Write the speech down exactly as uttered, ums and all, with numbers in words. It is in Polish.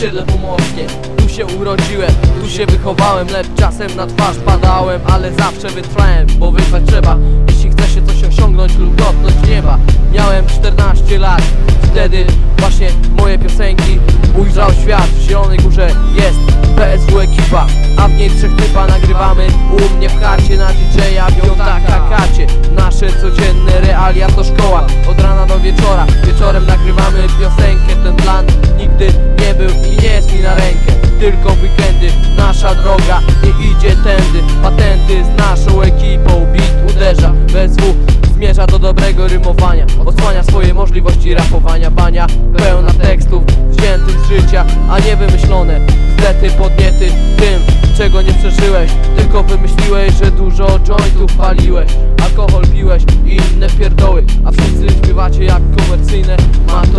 osiedle pomorskie. Tu się urodziłem, tu się wychowałem, lecz czasem na twarz padałem, ale zawsze wytrwałem, bo wytrwać trzeba, jeśli chce się coś osiągnąć lub dotknąć nieba. Miałem czternaście lat, wtedy właśnie moje piosenki ujrzał świat. W Zielonej Górze jest P S W ekipa, a w niej trzech typa nagrywamy u mnie w chacie na D J-a Piątaka Kacie. Nasze codzienne realia to szkoła, od rana do wieczora. Wieczorem nagrywamy piosenkę, ten plan nigdy nie był i nie jest mi na rękę. Tylko w weekendy nasza droga nie idzie tędy. Patenty z naszą ekipą, beat uderza, P S W zmierza do dobrego rymowania, odsłania swoje możliwości rapowania. Bania pełna tekstów wziętych z życia, a nie wymyślone wzdety, podniety tym, czego nie przeżyłeś. Tylko wymyśliłeś, że dużo jointów paliłeś, alkohol piłeś i inne pierdoły, a wszyscy śpiewacie jak komercyjne maty.